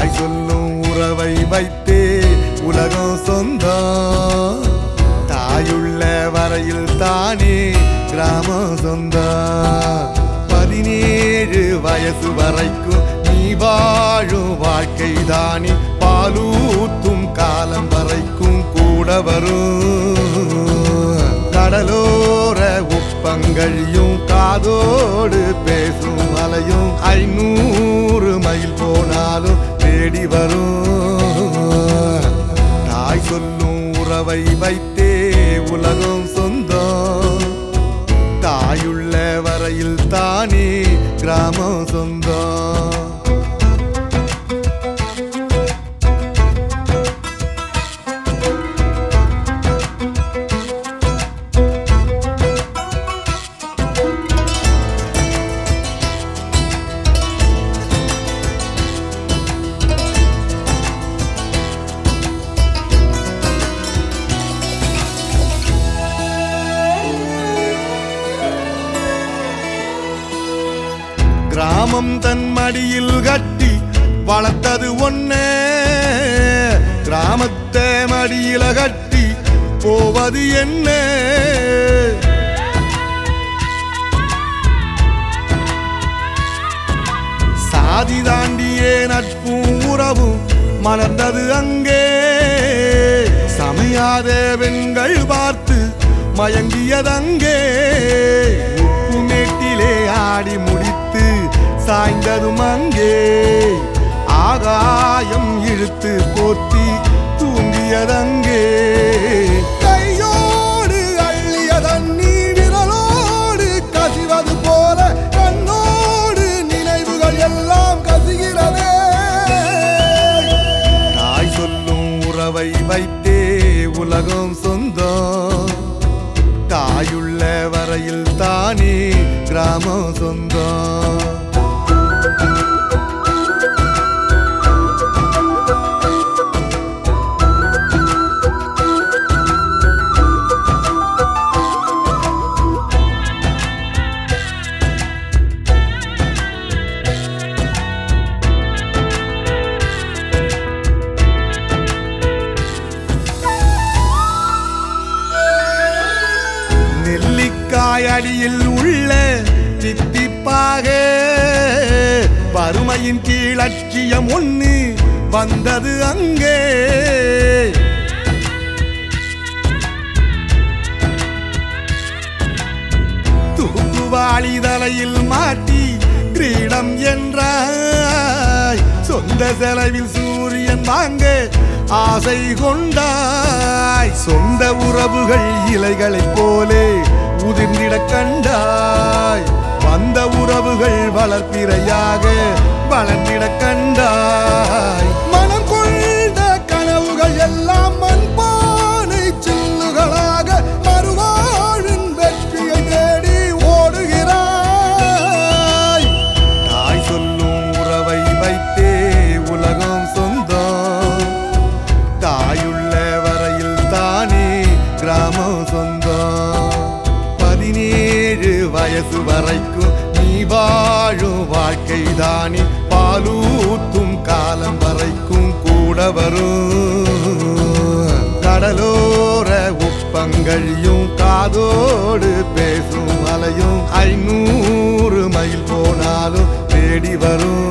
தாய் சொல்லும் உறவை வைத்தே உலகம் சொந்தம். தாயுள்ள வரையில் தானே கிராமம் சொந்தம். 17 வயசு வரைக்கும் நீ வாழும் வாழ்க்கை தானே பாலூத்தும் காலம் வரைக்கும் கூட வரும். கடலோர உப்பங்கழியும் காதோடு பேசும் அலையும் 500 மைல் போனாலும் தேடி வரும். தாய் சொல்லும் உறவை வைத்தே உலகம் சொந்தம். தாயுள்ள வரையில் தானே கிராமம் சொந்தம். கிராமம் தன் மடியில் கட்டி வளர்த்தது ஒன்னே, கிராமத்தை மடியில கட்டி போவது என்ன? சாதி தாண்டியே நட்பும் உறவும் மலர்ந்தது அங்கே. சமையாத பெண்கள் பார்த்து மயங்கியதங்கே. உப்பு மேட்டிலே ஆடி முடித்து சாய்ந்ததும் அங்கே. ஆகாயம் இழுத்து போத்தி தூங்கியதங்கே. கையோடு அள்ளிய தண்ணீர் விரலோடு கசிவது போல கண்ணோடு நினைவுகள் எல்லாம் கசிகிறதே. தாய் சொல்லும் உறவை வைத்தே உலகம் சொந்தம். தாயுள்ள வரையில் தானே கிராமம் சொந்தம். நெல்லிக்காய் அடியில் உள்ள தித்திப்பாக வறுமையின் கீழ் லட்சியம் ஒன்று வந்தது அங்கே. தூக்குவாளி தலையில் மாட்டி கிரீடம் என்றாய். சொந்த செலவில் சூரியன் வாங்க ஆசை கொண்டாய். சொந்த உறவுகள் இலைகளைப் போலே உதிர்ந்திட கண்டாய். வந்த உறவுகள் வளர்ப்பிறையாக வளர்ந்திட கண்டாய். மனம் கொண்ட கனவுகள் எல்லாம் மண்பானை சில்லுகளாக மறுவாழின் வெற்றியை தேடி ஓடுகிறாய். தாய் சொல்லும் உறவை வைத்தே உலகம் சொந்தம். தாயுள்ள வரையில் தானே கிராமம் சொந்தம். 17 வயசு வரைக்கும் நீ வாழும் வாழ்க்கை தானே பாலூத்தும் காலம் வரைக்கும் கூட வரும். கடலோர உப்பங்கழியும் காதோடு பேசும் அலையும் 500 மைல் போனாலும் தேடி வரும்.